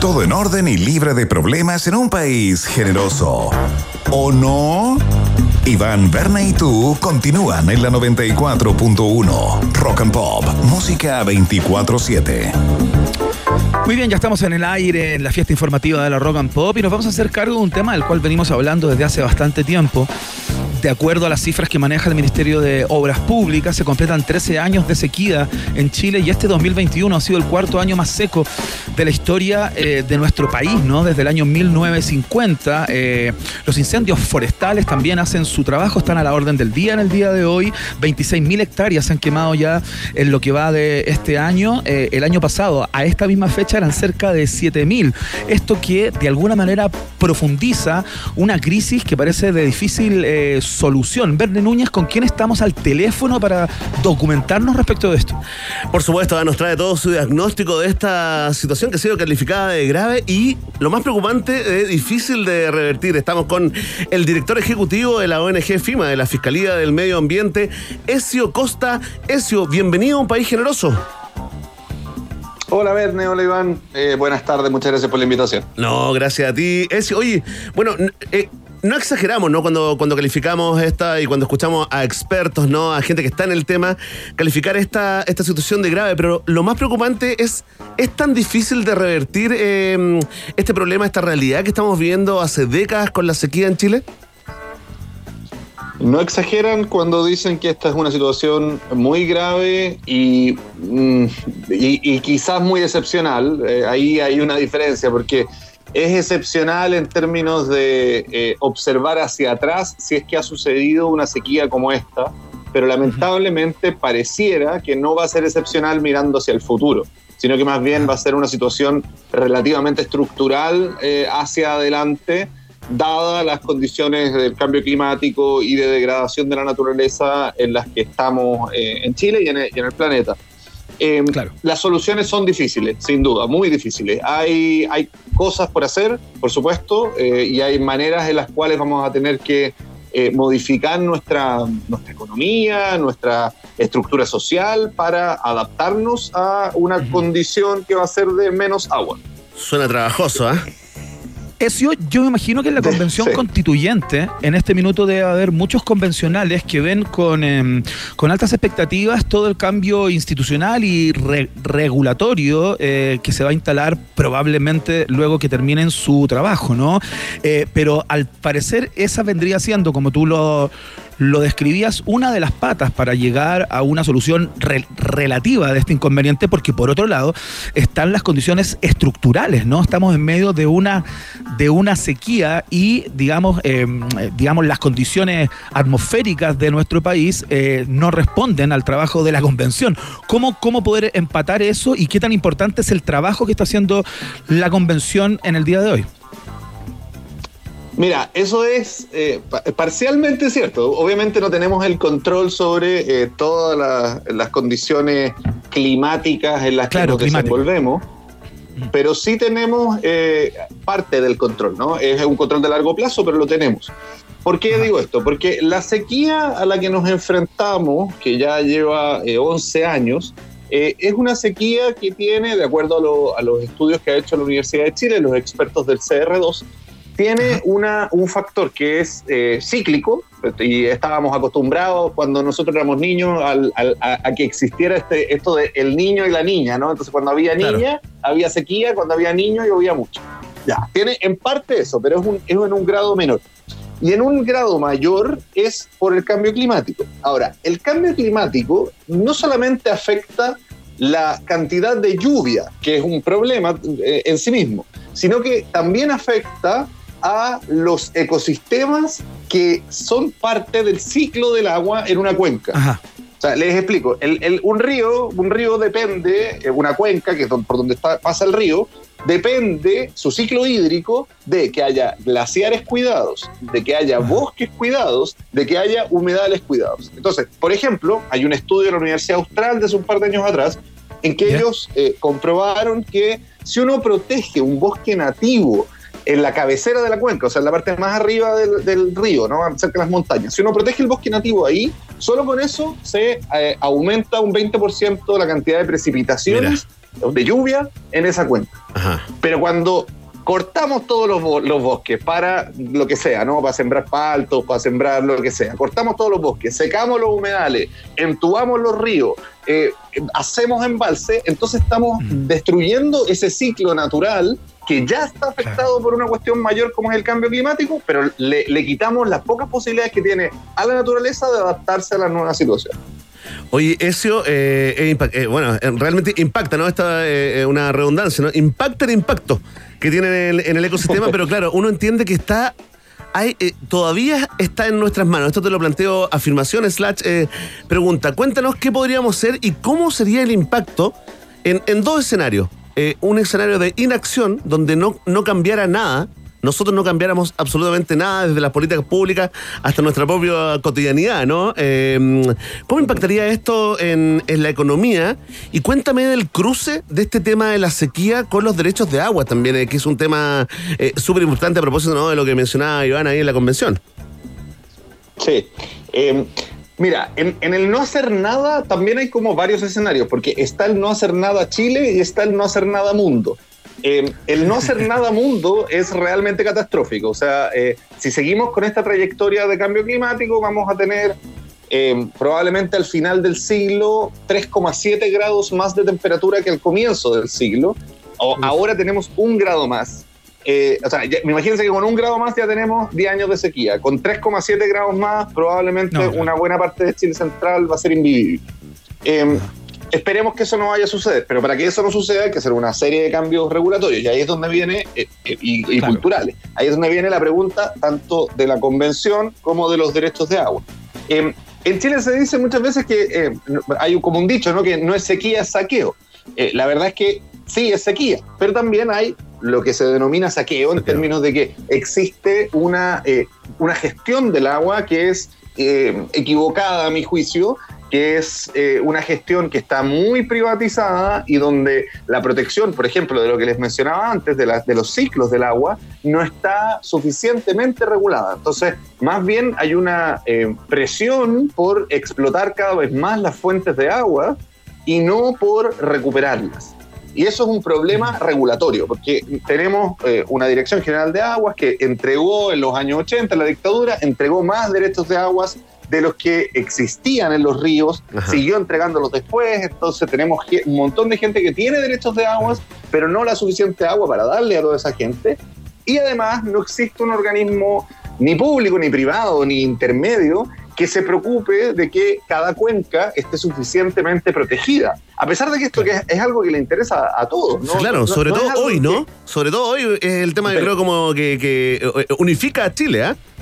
Todo en orden y libre de problemas en un país generoso. ¿O no? Iván, Berna y tú continúan en la noventa y cuatro punto uno. Rock and Pop, música veinticuatro siete. Muy bien, ya estamos en el aire, en la fiesta informativa de la Rock and Pop, y nos vamos a hacer cargo de un tema del cual venimos hablando desde hace bastante tiempo. De acuerdo a las cifras que maneja el Ministerio de Obras Públicas, se completan trece años de sequía en Chile, y este dos mil veintiuno ha sido el cuarto año más seco de la historia eh, de nuestro país, ¿no? Desde el año mil novecientos cincuenta. Eh, los incendios forestales también hacen su trabajo, están a la orden del día en el día de hoy. veintiséis mil hectáreas se han quemado ya en lo que va de este año. Eh, el año pasado, a esta misma fecha, eran cerca de siete mil. Esto que de alguna manera profundiza una crisis que parece de difícil eh, solución. Verne Núñez, ¿con quién estamos al teléfono para documentarnos respecto de esto? Por supuesto, nos trae todo su diagnóstico de esta situación que ha sido calificada de grave y, lo más preocupante, de difícil de revertir. Estamos con el director ejecutivo de la O N G FIMA, de la Fiscalía del Medio Ambiente, Ezio Costa. Ezio, bienvenido a Un País Generoso. Hola Verne, hola Iván, eh, buenas tardes, muchas gracias por la invitación. No, gracias a ti, Ezio. Oye, bueno, eh, no exageramos, ¿no? Cuando, cuando calificamos esta y cuando escuchamos a expertos, ¿no? A gente que está en el tema, calificar esta, esta situación de grave, pero lo más preocupante es, ¿es tan difícil de revertir eh, este problema, esta realidad que estamos viviendo hace décadas con la sequía en Chile? No exageran cuando dicen que esta es una situación muy grave y, y, y quizás muy excepcional. Eh, ahí hay una diferencia, porque es excepcional en términos de eh, observar hacia atrás si es que ha sucedido una sequía como esta, pero lamentablemente pareciera que no va a ser excepcional mirando hacia el futuro, sino que más bien va a ser una situación relativamente estructural eh, hacia adelante, dadas las condiciones del cambio climático y de degradación de la naturaleza en las que estamos eh, en Chile y en el, y en el planeta. Eh, claro. Las soluciones son difíciles, sin duda, muy difíciles. Hay, hay cosas por hacer, por supuesto, eh, y hay maneras en las cuales vamos a tener que eh, modificar nuestra, nuestra economía, nuestra estructura social para adaptarnos a una uh-huh. condición que va a ser de menos agua. Suena trabajoso, ¿eh? Ezio, yo me imagino que en la convención sí. constituyente, en este minuto debe haber muchos convencionales que ven con, eh, con altas expectativas todo el cambio institucional y re regulatorio eh, que se va a instalar probablemente luego que terminen su trabajo, ¿no? Eh, pero al parecer esa vendría siendo, como tú lo... lo describías, una de las patas para llegar a una solución re relativa de este inconveniente, porque por otro lado están las condiciones estructurales, ¿no? Estamos en medio de una, de una sequía y, digamos, eh, digamos, las condiciones atmosféricas de nuestro país eh, no responden al trabajo de la convención. ¿Cómo, ¿Cómo poder empatar eso y qué tan importante es el trabajo que está haciendo la convención en el día de hoy? Mira, eso es eh, parcialmente cierto. Obviamente no tenemos el control sobre eh, todas la, las condiciones climáticas en las claro, que nos climático. desenvolvemos, pero sí tenemos eh, parte del control, ¿no? Es un control de largo plazo, pero lo tenemos. ¿Por qué digo esto? Porque la sequía a la que nos enfrentamos, que ya lleva eh, once años, eh, es una sequía que tiene, de acuerdo a, lo, a los estudios que ha hecho la Universidad de Chile, los expertos del C R dos, tiene una, un factor que es eh, cíclico, y estábamos acostumbrados cuando nosotros éramos niños al, al, a, a que existiera este, esto de el niño y la niña, ¿no? Entonces cuando había niña, claro. había sequía, cuando había niño, llovía mucho. Ya, tiene en parte eso, pero es, un, es en un grado menor. Y en un grado mayor es por el cambio climático. Ahora, el cambio climático no solamente afecta la cantidad de lluvia, que es un problema eh, en sí mismo, sino que también afecta a los ecosistemas que son parte del ciclo del agua en una cuenca. Ajá. O sea, les explico, el, el, un río un río depende, una cuenca, que es por donde está, pasa el río, depende su ciclo hídrico de que haya glaciares cuidados, de que haya bosques cuidados, de que haya humedales cuidados. Entonces, por ejemplo, hay un estudio de la Universidad Austral de hace un par de años atrás en que yeah. ellos eh, comprobaron que si uno protege un bosque nativo en la cabecera de la cuenca, o sea, en la parte más arriba del, del río, ¿no? Cerca de las montañas, si uno protege el bosque nativo ahí, solo con eso se eh, aumenta un veinte por ciento la cantidad de precipitaciones Mira. de lluvia en esa cuenca. Ajá. Pero cuando cortamos todos los, bo- los bosques para lo que sea, ¿no? Para sembrar paltos, para sembrar lo que sea. Cortamos todos los bosques, secamos los humedales, entubamos los ríos, eh, hacemos embalse, entonces estamos mm. destruyendo ese ciclo natural que ya está afectado claro. por una cuestión mayor como es el cambio climático, pero le, le quitamos las pocas posibilidades que tiene a la naturaleza de adaptarse a la nueva situación. Oye, Ezio, eh, eh, bueno, realmente impacta, ¿no? Esta es eh, una redundancia, ¿no? Impacta el impacto que tiene en el, en el ecosistema, pero claro, uno entiende que está, hay, eh, todavía está en nuestras manos. Esto te lo planteo afirmación slash eh, pregunta. Cuéntanos qué podríamos hacer y cómo sería el impacto en, en dos escenarios. Eh, un escenario de inacción donde no, no cambiara nada, nosotros no cambiáramos absolutamente nada desde las políticas públicas hasta nuestra propia cotidianidad, ¿no? Eh, ¿Cómo impactaría esto en, en la economía? Y cuéntame del cruce de este tema de la sequía con los derechos de agua también, eh, que es un tema eh, súper importante a propósito, ¿no?, de lo que mencionaba Iván ahí en la convención. Sí. Eh, mira, en, en el no hacer nada también hay como varios escenarios, porque está el no hacer nada Chile y está el no hacer nada mundo. Eh, el no hacer nada mundo es realmente catastrófico. O sea, eh, si seguimos con esta trayectoria de cambio climático, vamos a tener eh, probablemente al final del siglo tres coma siete grados más de temperatura que al comienzo del siglo. O, ahora tenemos un grado más. Eh, o sea, ya, imagínense que con un grado más ya tenemos diez años de sequía. Con tres coma siete grados más, probablemente no, no. una buena parte de Chile central va a ser invivible. Eh, Esperemos que eso no vaya a suceder, pero para que eso no suceda hay que hacer una serie de cambios regulatorios, y ahí es donde viene, eh, eh, y, y claro. culturales, ahí es donde viene la pregunta tanto de la convención como de los derechos de agua. Eh, en Chile se dice muchas veces que eh, hay como un dicho, ¿no?, que no es sequía, es saqueo. Eh, la verdad es que sí es sequía, pero también hay lo que se denomina saqueo, en términos de que existe una, eh, una gestión del agua que es eh, equivocada a mi juicio, que es eh, una gestión que está muy privatizada y donde la protección, por ejemplo, de lo que les mencionaba antes, de, la, de los ciclos del agua, no está suficientemente regulada. Entonces, más bien hay una eh, presión por explotar cada vez más las fuentes de agua y no por recuperarlas. Y eso es un problema regulatorio, porque tenemos eh, una Dirección General de Aguas que entregó en los años ochenta, en la dictadura, entregó más derechos de aguas de los que existían en los ríos. Ajá. Siguió entregándolos después, entonces tenemos un montón de gente que tiene derechos de aguas, pero no la suficiente agua para darle a toda esa gente, y además no existe un organismo ni público, ni privado, ni intermedio que se preocupe de que cada cuenca esté suficientemente protegida, a pesar de que esto que es, es algo que le interesa a, a todos, ¿no? Claro, no, sobre no todo hoy, ¿no? Que... Sobre todo hoy es el tema, yo creo, como que, que unifica a Chile, ¿ah? ¿eh?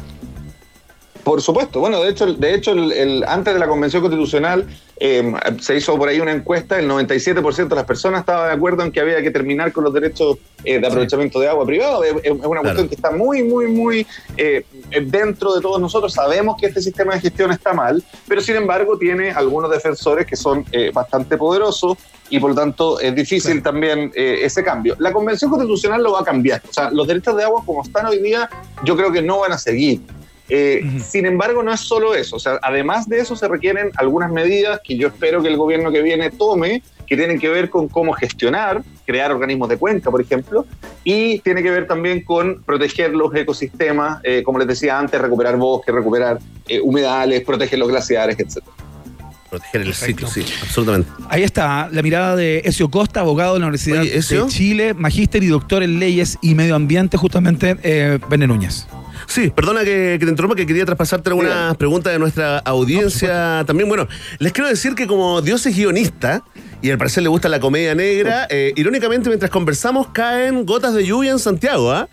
Por supuesto. Bueno, de hecho, de hecho el, el, antes de la Convención Constitucional eh, se hizo por ahí una encuesta, el noventa y siete por ciento de las personas estaba de acuerdo en que había que terminar con los derechos eh, de aprovechamiento de agua privado. Es, es una claro. cuestión que está muy, muy, muy eh, dentro de todos nosotros. Sabemos que este sistema de gestión está mal, pero sin embargo tiene algunos defensores que son eh, bastante poderosos y por lo tanto es difícil claro. también eh, ese cambio. La Convención Constitucional lo va a cambiar. O sea, los derechos de agua como están hoy día, yo creo que no van a seguir. Eh, uh-huh. Sin embargo, no es solo eso. O sea, además de eso se requieren algunas medidas que yo espero que el gobierno que viene tome, que tienen que ver con cómo gestionar, crear organismos de cuenca, por ejemplo, y tiene que ver también con proteger los ecosistemas, eh, como les decía antes, recuperar bosques, recuperar eh, humedales, proteger los glaciares, etcétera. Proteger el ciclo, sí, absolutamente. Ahí está la mirada de Ezio Costa, abogado de la Universidad Oye, de Chile, magíster y doctor en leyes y medio ambiente, justamente, eh, Verne Núñez. Sí, perdona que, que te interrumpa, que quería traspasarte algunas sí. preguntas de nuestra audiencia no, también. Bueno, les quiero decir que como Dios es guionista y al parecer le gusta la comedia negra, eh, irónicamente mientras conversamos caen gotas de lluvia en Santiago, ¿ah?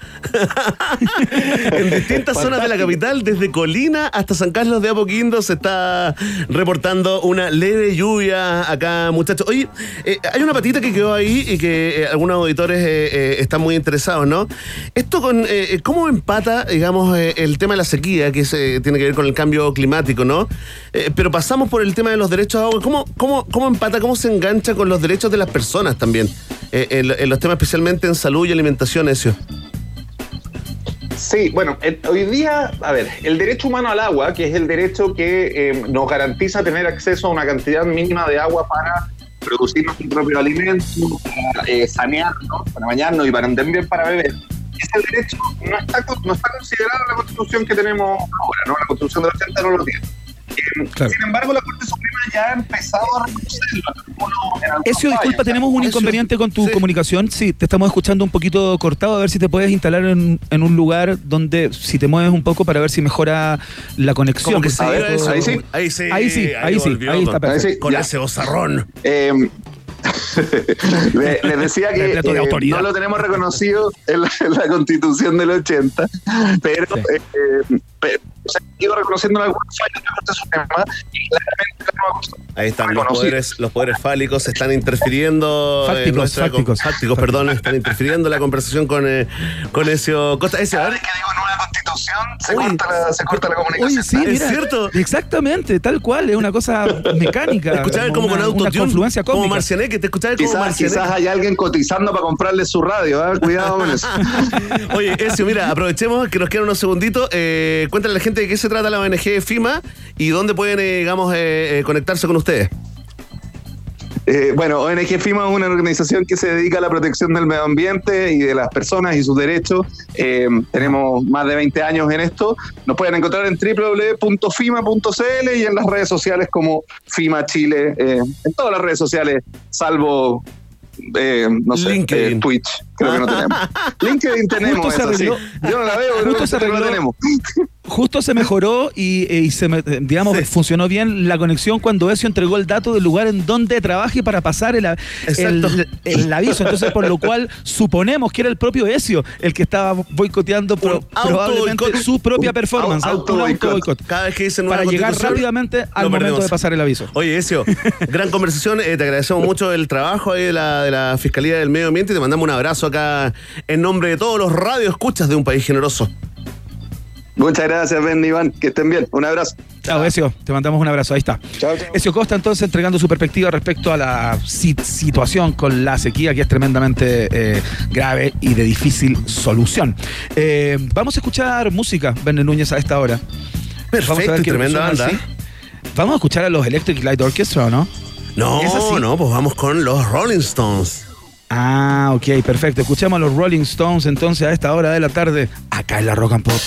¿eh? En distintas zonas de la capital, desde Colina hasta San Carlos de Apoquindo, se está reportando una leve lluvia acá, muchachos. Oye, eh, hay una patita que quedó ahí y que eh, algunos auditores eh, eh, están muy interesados, ¿no? Esto con, eh, ¿cómo empata, digamos, eh, el tema de la sequía, que se, tiene que ver con el cambio climático, ¿no? Eh, pero pasamos por el tema de los derechos de agua. ¿Cómo, cómo, cómo empata, cómo se engancha con los derechos de las personas también, eh, en, en los temas especialmente en salud y alimentación, Ezio? Sí, bueno, el, hoy día, a ver, el derecho humano al agua, que es el derecho que eh, nos garantiza tener acceso a una cantidad mínima de agua para producir nuestro propio alimento, para eh, sanearnos, para bañarnos y para también para beber. Ese derecho no está, no está considerado en la Constitución que tenemos ahora, ¿no? La Constitución del ochenta no lo tiene. Eh, claro. Sin embargo, la Corte Suprema ya ha empezado a reconocerlo. Ezio, disculpa, tenemos un inconveniente con tu sí. comunicación. Sí, te estamos escuchando un poquito cortado. A ver si te puedes instalar en, en un lugar donde, si te mueves un poco, para ver si mejora la conexión. Que a ver, eso. Ahí sí, ahí sí, ahí sí, ahí, ahí, sí, ahí está perfecto. Ahí sí, con ya. ese bozarrón. Eh, Les decía que eh, no lo tenemos reconocido en la, en la Constitución del ochenta, pero sí. eh, eh, se ha ido reconociendo en algunos fallos de la Corte Suprema y claramente no. Ahí están los poderes, los poderes fálicos están interfiriendo. Fácticos, nuestra, fácticos. Fácticos, perdón, están interfiriendo la conversación con, eh, con Ezio Costa. Ezio, Cada vez que digo en una Constitución se, Uy, corta la, se corta la comunicación. Oye, sí, mira, es cierto. Exactamente, tal cual, es una cosa mecánica. Escuchaba como, como una, con autotune, confluencia cómica. como Marcianeque, te escuchaba como quizás, Marcianeque. Quizás hay alguien cotizando para comprarle su radio, ¿eh? Cuidado con eso. Oye, Ezio, mira, aprovechemos que nos quedan unos segunditos. Eh, cuéntale a la gente de qué se trata la O N G FIMA y dónde pueden, eh, digamos, eh, eh, conectarse con ustedes. Eh, bueno, O N G FIMA es una organización que se dedica a la protección del medio ambiente y de las personas y sus derechos. Eh, tenemos más de veinte años en esto. Nos pueden encontrar en doble u doble u doble u punto fima punto c l y en las redes sociales como FIMA Chile, eh, en todas las redes sociales, salvo eh, no sé, eh, Twitch. Creo que no tenemos. LinkedIn tenemos. Justo se arregló. Yo no la veo, pero Justo se arregló. No la tenemos. Justo se mejoró y, y se, digamos, sí. funcionó bien la conexión cuando Ezio entregó el dato del lugar en donde trabaje para pasar el, el, el, el aviso. Entonces, por lo cual suponemos que era el propio Ezio el que estaba boicoteando pro, probablemente boicot. su propia performance. Un auto boicot. Cada vez que dicen para llegar rápidamente al momento perdemos. de pasar el aviso. Oye, Ezio, gran conversación. Eh, te agradecemos mucho el trabajo ahí de la, de la Fiscalía del Medio Ambiente y te mandamos un abrazo acá en nombre de todos los radioescuchas de Un País Generoso. Muchas gracias, Ben, Iván. Que estén bien. Un abrazo. Chao, Ezio. Te mandamos un abrazo. Ahí está. Chao, chao. Ezio Costa, entonces, entregando su perspectiva respecto a la sit- situación con la sequía, que es tremendamente eh, grave y de difícil solución. Eh, vamos a escuchar música, Ben Núñez, a esta hora. Perfecto, vamos a ver qué tremenda banda. ¿Sí? Vamos a escuchar a los Electric Light Orchestra, ¿o no? No, no, pues vamos con los Rolling Stones. Ah, ok, perfecto. Escuchamos a los Rolling Stones entonces a esta hora de la tarde, acá en la Rock and Pop.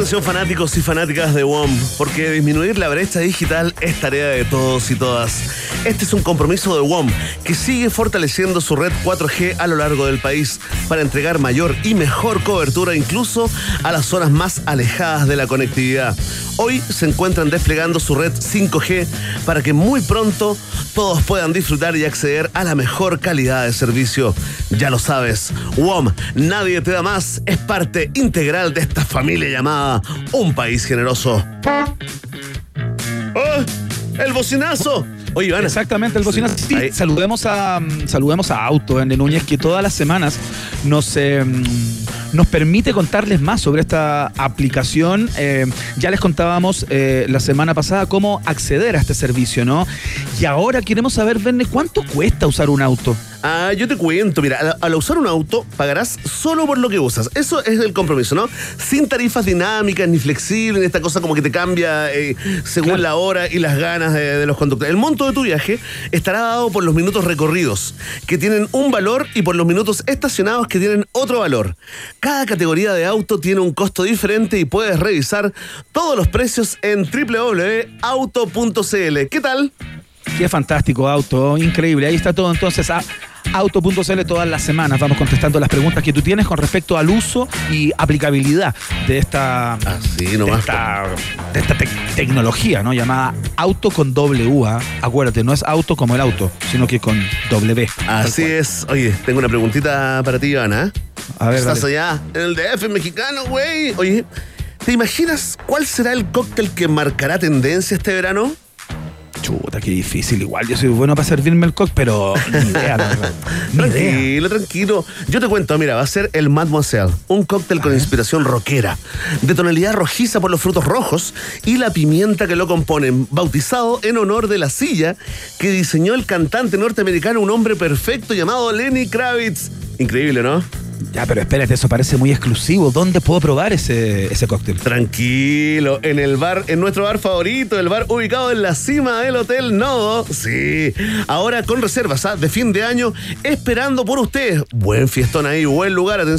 Atención fanáticos y fanáticas de W O M, porque disminuir la brecha digital es tarea de todos y todas. Este es un compromiso de W O M que sigue fortaleciendo su red cuatro G a lo largo del país para entregar mayor y mejor cobertura incluso a las zonas más alejadas de la conectividad. Hoy se encuentran desplegando su red cinco G para que muy pronto todos puedan disfrutar y acceder a la mejor calidad de servicio. Ya lo sabes, W O M, nadie te da más, es parte integral de esta familia llamada Un País Generoso. ¡Oh! ¡El bocinazo! Oye, Iván. Exactamente, el bocinazo. Sí, saludemos a, saludemos a Auto, Verne Núñez, que todas las semanas nos, eh, nos permite contarles más sobre esta aplicación. Eh, ya les contábamos eh, la semana pasada cómo acceder a este servicio, ¿no? Y ahora queremos saber, Verne, ¿cuánto cuesta usar un auto? Ah, yo te cuento, mira, al, al usar un auto pagarás solo por lo que usas. Eso es el compromiso, ¿no? Sin tarifas dinámicas ni flexibles, ni esta cosa como que te cambia eh, según claro. la hora y las ganas de, de los conductores. El monto de tu viaje estará dado por los minutos recorridos, que tienen un valor, y por los minutos estacionados, que tienen otro valor. Cada categoría de auto tiene un costo diferente y puedes revisar todos los precios en doble u doble u doble u punto auto punto c l. ¿Qué tal? Qué fantástico, Auto, increíble. Ahí está todo entonces a auto punto c l. Todas las semanas vamos contestando las preguntas que tú tienes con respecto al uso y aplicabilidad de esta, Así nomás, de esta, de esta te- tecnología, ¿no? Llamada Auto con W. ¿eh? Acuérdate, no es auto como el auto, sino que con W. Así es. Oye, tengo una preguntita para ti, Ivana. A ver, Estás dale. allá en el D F mexicano, güey. Oye, ¿te imaginas cuál será el cóctel que marcará tendencia este verano? Chuta, qué difícil. Igual yo soy bueno para servirme el cóctel, pero ni idea, la verdad. Ni Tranquilo, idea. tranquilo. Yo te cuento, mira, va a ser el Mademoiselle, un cóctel con inspiración rockera, de tonalidad rojiza por los frutos rojos y la pimienta que lo componen, bautizado en honor de la silla que diseñó el cantante norteamericano, un hombre perfecto llamado Lenny Kravitz. Increíble, ¿no? Ya, pero espérate, eso parece muy exclusivo. ¿Dónde puedo probar ese, ese cóctel? Tranquilo, en el bar, en nuestro bar favorito, el bar ubicado en la cima del Hotel Nodo. Sí, ahora con reservas, ¿ah? de fin de año, esperando por ustedes. Buen fiestón ahí, buen lugar, atención.